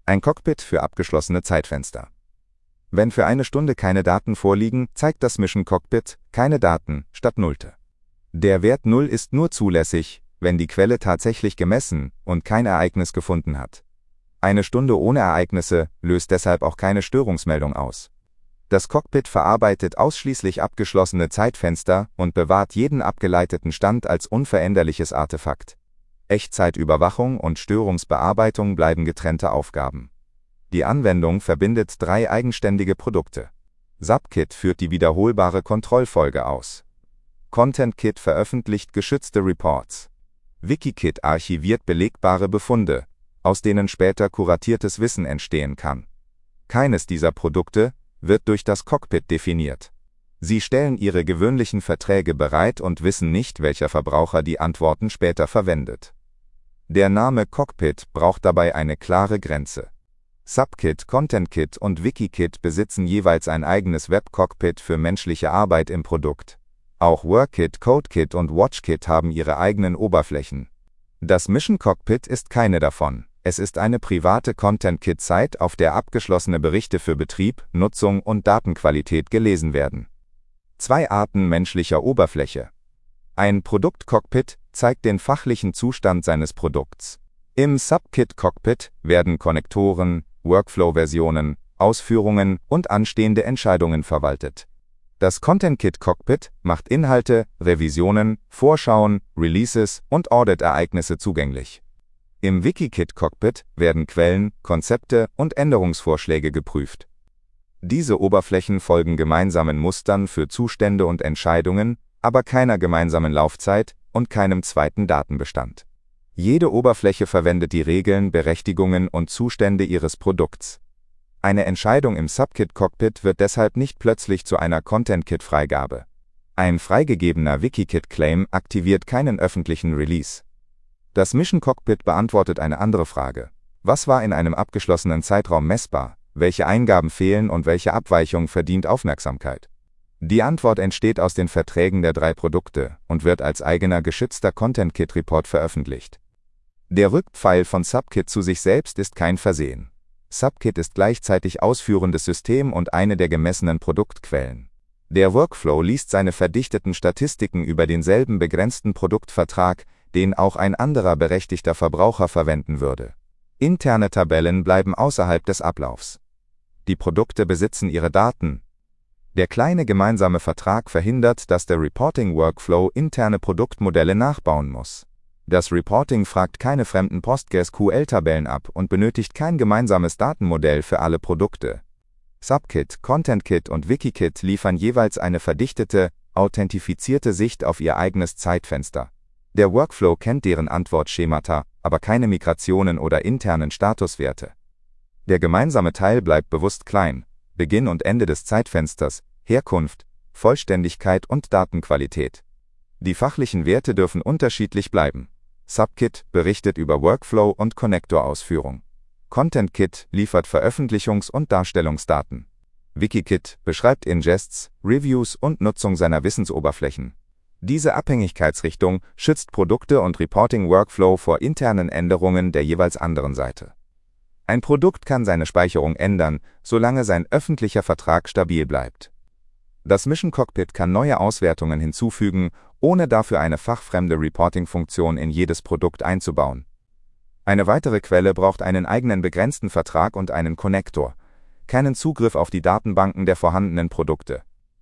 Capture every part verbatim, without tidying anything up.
Ein Cockpit für abgeschlossene Zeitfenster. Wenn für eine Stunde keine Daten vorliegen, zeigt das Mission Cockpit keine Daten statt Nullte. Der Wert null ist nur zulässig, wenn die Quelle tatsächlich gemessen und kein Ereignis gefunden hat. Eine Stunde ohne Ereignisse löst deshalb auch keine Störungsmeldung aus. Das Cockpit verarbeitet ausschließlich abgeschlossene Zeitfenster und bewahrt jeden abgeleiteten Stand als unveränderliches Artefakt. Echtzeitüberwachung und Störungsbearbeitung bleiben getrennte Aufgaben. Die Anwendung verbindet drei eigenständige Produkte. SupKit führt die wiederholbare Kontrollfolge aus. ContentKit veröffentlicht geschützte Reports. Wikikit archiviert belegbare Befunde, aus denen später kuratiertes Wissen entstehen kann. Keines dieser Produkte wird durch das Cockpit definiert. Sie stellen ihre gewöhnlichen Verträge bereit und wissen nicht, welcher Verbraucher die Antworten später verwendet. Der Name Cockpit braucht dabei eine klare Grenze. SupKit, ContentKit und Wikikit besitzen jeweils ein eigenes Web-Cockpit für menschliche Arbeit im Produkt. Auch WorkKit, CodeKit und WatchKit haben ihre eigenen Oberflächen. Das Mission Cockpit ist keine davon. Es ist eine private ContentKit-Site, auf der abgeschlossene Berichte für Betrieb, Nutzung und Datenqualität gelesen werden. Zwei Arten menschlicher Oberfläche. Ein Produkt-Cockpit zeigt den fachlichen Zustand seines Produkts. Im SupKit-Cockpit werden Konnektoren, Workflow-Versionen, Ausführungen und anstehende Entscheidungen verwaltet. Das ContentKit-Cockpit macht Inhalte, Revisionen, Vorschauen, Releases und Audit-Ereignisse zugänglich. Im Wikikit-Cockpit werden Quellen, Konzepte und Änderungsvorschläge geprüft. Diese Oberflächen folgen gemeinsamen Mustern für Zustände und Entscheidungen, aber keiner gemeinsamen Laufzeit und keinem zweiten Datenbestand. Jede Oberfläche verwendet die Regeln, Berechtigungen und Zustände ihres Produkts. Eine Entscheidung im SupKit-Cockpit wird deshalb nicht plötzlich zu einer ContentKit-Freigabe. Ein freigegebener Wikikit-Claim aktiviert keinen öffentlichen Release. Das Mission Cockpit beantwortet eine andere Frage. Was war in einem abgeschlossenen Zeitraum messbar? Welche Eingaben fehlen und welche Abweichung verdient Aufmerksamkeit? Die Antwort entsteht aus den Verträgen der drei Produkte und wird als eigener geschützter ContentKit-Report veröffentlicht. Der Rückpfeil von SupKit zu sich selbst ist kein Versehen. SupKit ist gleichzeitig ausführendes System und eine der gemessenen Produktquellen. Der Workflow liest seine verdichteten Statistiken über denselben begrenzten Produktvertrag, den auch ein anderer berechtigter Verbraucher verwenden würde. Interne Tabellen bleiben außerhalb des Ablaufs. Die Produkte besitzen ihre Daten. Der kleine gemeinsame Vertrag verhindert, dass der Reporting-Workflow interne Produktmodelle nachbauen muss. Das Reporting fragt keine fremden PostgreSQL-Tabellen ab und benötigt kein gemeinsames Datenmodell für alle Produkte. SupKit, ContentKit und Wikikit liefern jeweils eine verdichtete, authentifizierte Sicht auf ihr eigenes Zeitfenster. Der Workflow kennt deren Antwortschemata, aber keine Migrationen oder internen Statuswerte. Der gemeinsame Teil bleibt bewusst klein: Beginn und Ende des Zeitfensters, Herkunft, Vollständigkeit und Datenqualität. Die fachlichen Werte dürfen unterschiedlich bleiben. SupKit berichtet über Workflow und Konnektorausführung. ContentKit liefert Veröffentlichungs- und Darstellungsdaten. Wikikit beschreibt Ingests, Reviews und Nutzung seiner Wissensoberflächen. Diese Abhängigkeitsrichtung schützt Produkte und Reporting-Workflow vor internen Änderungen der jeweils anderen Seite. Ein Produkt kann seine Speicherung ändern, solange sein öffentlicher Vertrag stabil bleibt. Das Mission Cockpit kann neue Auswertungen hinzufügen, ohne dafür eine fachfremde Reporting-Funktion in jedes Produkt einzubauen. Eine weitere Quelle braucht einen eigenen begrenzten Vertrag und einen Konnektor, keinen Zugriff auf die Datenbanken der vorhandenen Produkte.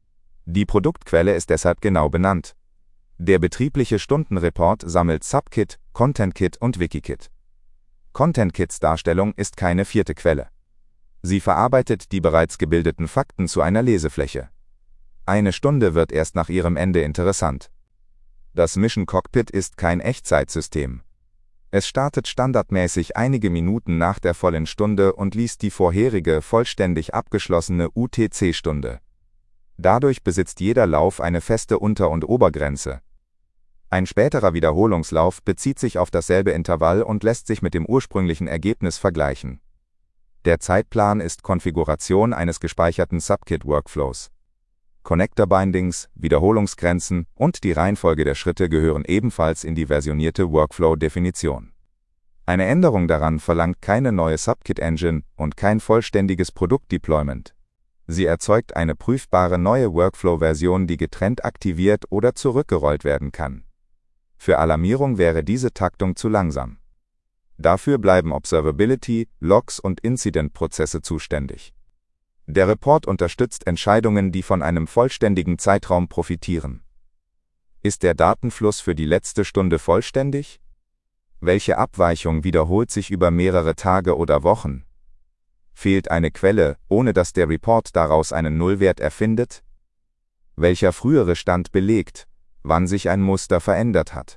Die Produktquelle ist deshalb genau benannt. Der betriebliche Stundenreport sammelt SupKit, ContentKit und Wikikit. ContentKits Darstellung ist keine vierte Quelle. Sie verarbeitet die bereits gebildeten Fakten zu einer Lesefläche. Eine Stunde wird erst nach ihrem Ende interessant. Das Mission Cockpit ist kein Echtzeitsystem. Es startet standardmäßig einige Minuten nach der vollen Stunde und liest die vorherige vollständig abgeschlossene U T C-Stunde. Dadurch besitzt jeder Lauf eine feste Unter- und Obergrenze. Ein späterer Wiederholungslauf bezieht sich auf dasselbe Intervall und lässt sich mit dem ursprünglichen Ergebnis vergleichen. Der Zeitplan ist Konfiguration eines gespeicherten SupKit-Workflows. Connector-Bindings, Wiederholungsgrenzen und die Reihenfolge der Schritte gehören ebenfalls in die versionierte Workflow-Definition. Eine Änderung daran verlangt keine neue Subkit-Engine und kein vollständiges Produktdeployment. Sie erzeugt eine prüfbare neue Workflow-Version, die getrennt aktiviert oder zurückgerollt werden kann. Für Alarmierung wäre diese Taktung zu langsam. Dafür bleiben Observability, Logs und Incident-Prozesse zuständig. Der Report unterstützt Entscheidungen, die von einem vollständigen Zeitraum profitieren. Ist der Datenfluss für die letzte Stunde vollständig? Welche Abweichung wiederholt sich über mehrere Tage oder Wochen? Fehlt eine Quelle, ohne dass der Report daraus einen Nullwert erfindet? Welcher frühere Stand belegt, wann sich ein Muster verändert hat?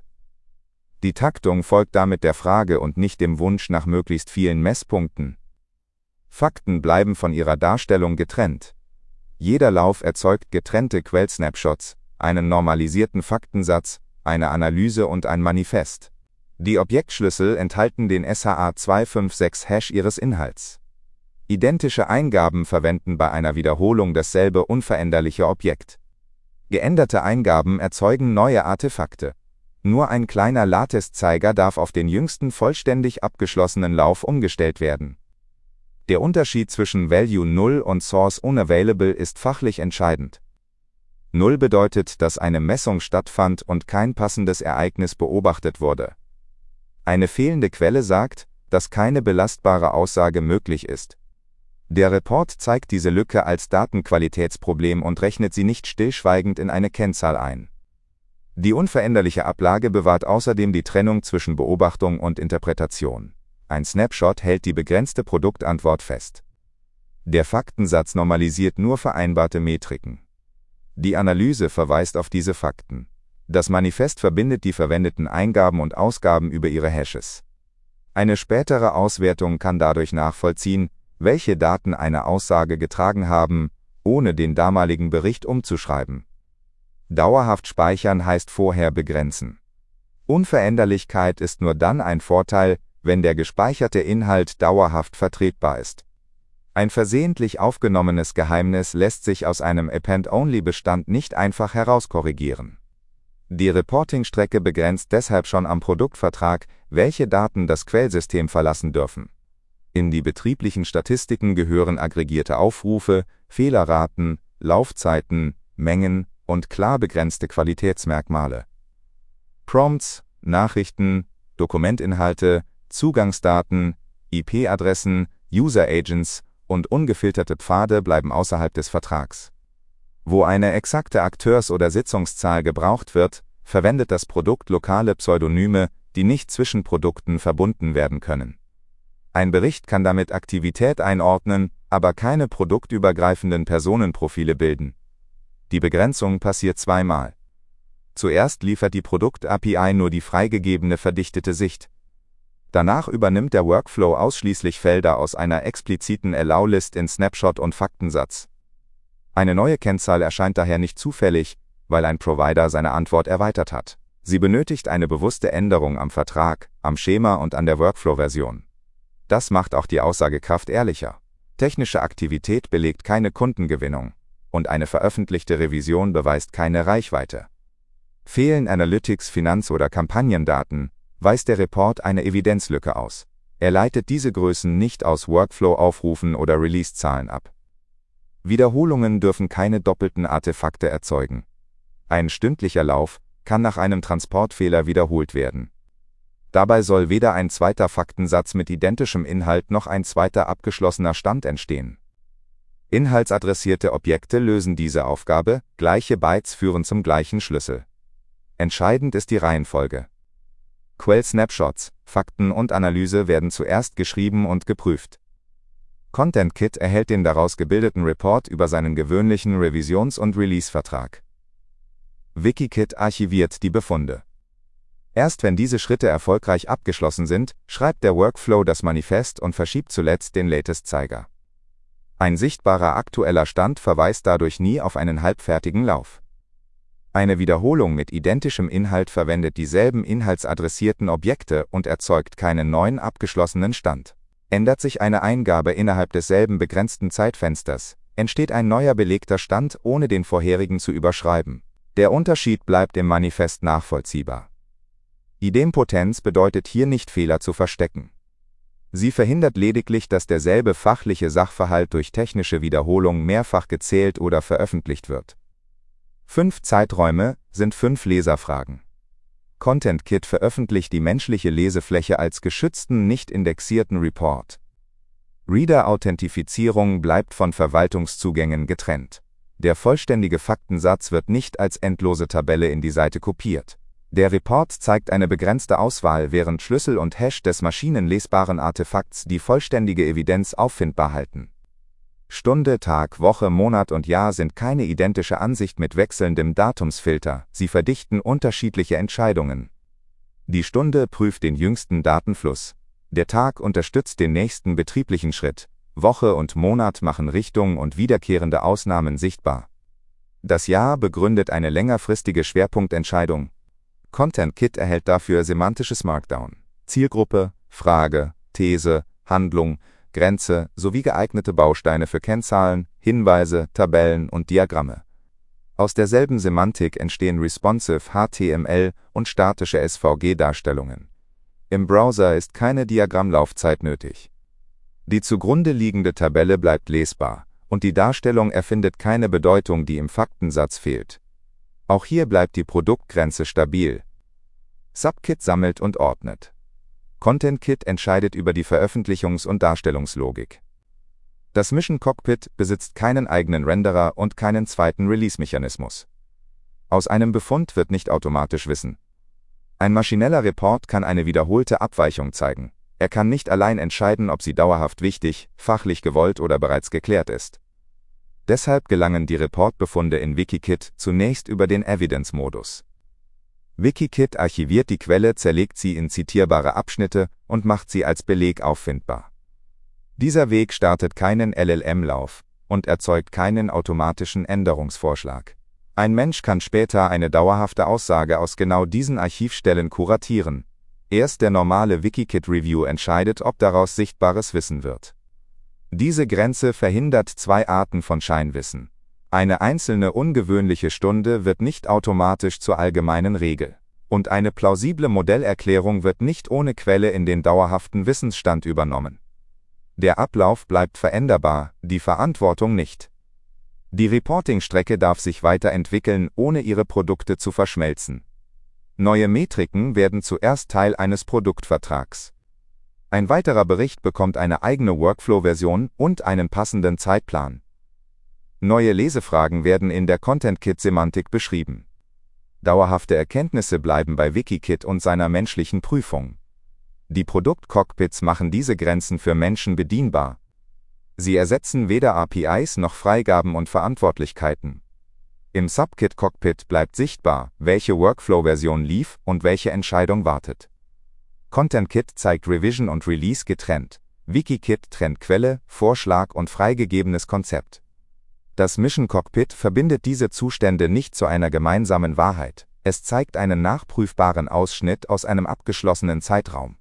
Die Taktung folgt damit der Frage und nicht dem Wunsch nach möglichst vielen Messpunkten. Fakten bleiben von ihrer Darstellung getrennt. Jeder Lauf erzeugt getrennte Quellsnapshots, einen normalisierten Faktensatz, eine Analyse und ein Manifest. Die Objektschlüssel enthalten den S H A zwei fünf sechs Hash ihres Inhalts. Identische Eingaben verwenden bei einer Wiederholung dasselbe unveränderliche Objekt. Geänderte Eingaben erzeugen neue Artefakte. Nur ein kleiner Latest-Zeiger darf auf den jüngsten vollständig abgeschlossenen Lauf umgestellt werden. Der Unterschied zwischen Value null und Source Unavailable ist fachlich entscheidend. null bedeutet, dass eine Messung stattfand und kein passendes Ereignis beobachtet wurde. Eine fehlende Quelle sagt, dass keine belastbare Aussage möglich ist. Der Report zeigt diese Lücke als Datenqualitätsproblem und rechnet sie nicht stillschweigend in eine Kennzahl ein. Die unveränderliche Ablage bewahrt außerdem die Trennung zwischen Beobachtung und Interpretation. Ein Snapshot hält die begrenzte Produktantwort fest. Der Faktensatz normalisiert nur vereinbarte Metriken. Die Analyse verweist auf diese Fakten. Das Manifest verbindet die verwendeten Eingaben und Ausgaben über ihre Hashes. Eine spätere Auswertung kann dadurch nachvollziehen, welche Daten eine Aussage getragen haben, ohne den damaligen Bericht umzuschreiben. Dauerhaft speichern heißt vorher begrenzen. Unveränderlichkeit ist nur dann ein Vorteil, wenn der gespeicherte Inhalt dauerhaft vertretbar ist. Ein versehentlich aufgenommenes Geheimnis lässt sich aus einem Append-Only-Bestand nicht einfach herauskorrigieren. Die Reporting-Strecke begrenzt deshalb schon am Produktvertrag, welche Daten das Quellsystem verlassen dürfen. In die betrieblichen Statistiken gehören aggregierte Aufrufe, Fehlerraten, Laufzeiten, Mengen und klar begrenzte Qualitätsmerkmale. Prompts, Nachrichten, Dokumentinhalte, Zugangsdaten, I P-Adressen, User-Agents und ungefilterte Pfade bleiben außerhalb des Vertrags. Wo eine exakte Akteurs- oder Sitzungszahl gebraucht wird, verwendet das Produkt lokale Pseudonyme, die nicht zwischen Produkten verbunden werden können. Ein Bericht kann damit Aktivität einordnen, aber keine produktübergreifenden Personenprofile bilden. Die Begrenzung passiert zweimal. Zuerst liefert die Produkt-A P I nur die freigegebene verdichtete Sicht. Danach übernimmt der Workflow ausschließlich Felder aus einer expliziten Allow-List in Snapshot und Faktensatz. Eine neue Kennzahl erscheint daher nicht zufällig, weil ein Provider seine Antwort erweitert hat. Sie benötigt eine bewusste Änderung am Vertrag, am Schema und an der Workflow-Version. Das macht auch die Aussagekraft ehrlicher. Technische Aktivität belegt keine Kundengewinnung und eine veröffentlichte Revision beweist keine Reichweite. Fehlen Analytics, Finanz- oder Kampagnendaten, weist der Report eine Evidenzlücke aus. Er leitet diese Größen nicht aus Workflow-Aufrufen oder Release-Zahlen ab. Wiederholungen dürfen keine doppelten Artefakte erzeugen. Ein stündlicher Lauf kann nach einem Transportfehler wiederholt werden. Dabei soll weder ein zweiter Faktensatz mit identischem Inhalt noch ein zweiter abgeschlossener Stand entstehen. Inhaltsadressierte Objekte lösen diese Aufgabe, gleiche Bytes führen zum gleichen Schlüssel. Entscheidend ist die Reihenfolge. Quell-Snapshots, Fakten und Analyse werden zuerst geschrieben und geprüft. ContentKit erhält den daraus gebildeten Report über seinen gewöhnlichen Revisions- und Release-Vertrag. Wikikit archiviert die Befunde. Erst wenn diese Schritte erfolgreich abgeschlossen sind, schreibt der Workflow das Manifest und verschiebt zuletzt den Latest-Zeiger. Ein sichtbarer aktueller Stand verweist dadurch nie auf einen halbfertigen Lauf. Eine Wiederholung mit identischem Inhalt verwendet dieselben inhaltsadressierten Objekte und erzeugt keinen neuen abgeschlossenen Stand. Ändert sich eine Eingabe innerhalb desselben begrenzten Zeitfensters, entsteht ein neuer belegter Stand, ohne den vorherigen zu überschreiben. Der Unterschied bleibt im Manifest nachvollziehbar. Idempotenz bedeutet hier nicht Fehler zu verstecken. Sie verhindert lediglich, dass derselbe fachliche Sachverhalt durch technische Wiederholung mehrfach gezählt oder veröffentlicht wird. Fünf Zeiträume sind fünf Leserfragen. ContentKit veröffentlicht die menschliche Lesefläche als geschützten, nicht indexierten Report. Reader-Authentifizierung bleibt von Verwaltungszugängen getrennt. Der vollständige Faktensatz wird nicht als endlose Tabelle in die Seite kopiert. Der Report zeigt eine begrenzte Auswahl, während Schlüssel und Hash des maschinenlesbaren Artefakts die vollständige Evidenz auffindbar halten. Stunde, Tag, Woche, Monat und Jahr sind keine identische Ansicht mit wechselndem Datumsfilter, sie verdichten unterschiedliche Entscheidungen. Die Stunde prüft den jüngsten Datenfluss. Der Tag unterstützt den nächsten betrieblichen Schritt. Woche und Monat machen Richtung und wiederkehrende Ausnahmen sichtbar. Das Jahr begründet eine längerfristige Schwerpunktentscheidung. ContentKit erhält dafür semantisches Markdown, Zielgruppe, Frage, These, Handlung, Grenze sowie geeignete Bausteine für Kennzahlen, Hinweise, Tabellen und Diagramme. Aus derselben Semantik entstehen responsive H T M L und statische S V G-Darstellungen. Im Browser ist keine Diagrammlaufzeit nötig. Die zugrunde liegende Tabelle bleibt lesbar, und die Darstellung erfindet keine Bedeutung, die im Faktensatz fehlt. Auch hier bleibt die Produktgrenze stabil. SubKit sammelt und ordnet. ContentKit entscheidet über die Veröffentlichungs- und Darstellungslogik. Das Mission Cockpit besitzt keinen eigenen Renderer und keinen zweiten Release-Mechanismus. Aus einem Befund wird nicht automatisch Wissen. Ein maschineller Report kann eine wiederholte Abweichung zeigen. Er kann nicht allein entscheiden, ob sie dauerhaft wichtig, fachlich gewollt oder bereits geklärt ist. Deshalb gelangen die Reportbefunde in Wikikit zunächst über den Evidence-Modus. Wikikit archiviert die Quelle, zerlegt sie in zitierbare Abschnitte und macht sie als Beleg auffindbar. Dieser Weg startet keinen L L M-Lauf und erzeugt keinen automatischen Änderungsvorschlag. Ein Mensch kann später eine dauerhafte Aussage aus genau diesen Archivstellen kuratieren. Erst der normale Wikikit-Review entscheidet, ob daraus sichtbares Wissen wird. Diese Grenze verhindert zwei Arten von Scheinwissen. Eine einzelne ungewöhnliche Stunde wird nicht automatisch zur allgemeinen Regel. Und eine plausible Modellerklärung wird nicht ohne Quelle in den dauerhaften Wissensstand übernommen. Der Ablauf bleibt veränderbar, die Verantwortung nicht. Die Reporting-Strecke darf sich weiterentwickeln, ohne ihre Produkte zu verschmelzen. Neue Metriken werden zuerst Teil eines Produktvertrags. Ein weiterer Bericht bekommt eine eigene Workflow-Version und einen passenden Zeitplan. Neue Lesefragen werden in der ContentKit-Semantik beschrieben. Dauerhafte Erkenntnisse bleiben bei Wikikit und seiner menschlichen Prüfung. Die Produktcockpits machen diese Grenzen für Menschen bedienbar. Sie ersetzen weder A P Is noch Freigaben und Verantwortlichkeiten. Im SubKit-Cockpit bleibt sichtbar, welche Workflow-Version lief und welche Entscheidung wartet. ContentKit zeigt Revision und Release getrennt. Wikikit trennt Quelle, Vorschlag und freigegebenes Konzept. Das Mission Cockpit verbindet diese Zustände nicht zu einer gemeinsamen Wahrheit. Es zeigt einen nachprüfbaren Ausschnitt aus einem abgeschlossenen Zeitraum.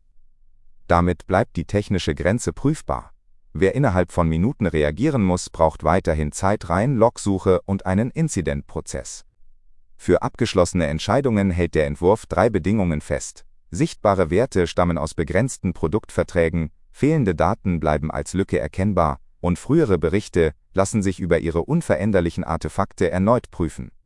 Damit bleibt die technische Grenze prüfbar. Wer innerhalb von Minuten reagieren muss, braucht weiterhin Zeitreihen, Logsuche und einen Incident-Prozess. Für abgeschlossene Entscheidungen hält der Entwurf drei Bedingungen fest. Sichtbare Werte stammen aus begrenzten Produktverträgen, fehlende Daten bleiben als Lücke erkennbar und frühere Berichte lassen sich über ihre unveränderlichen Artefakte erneut prüfen.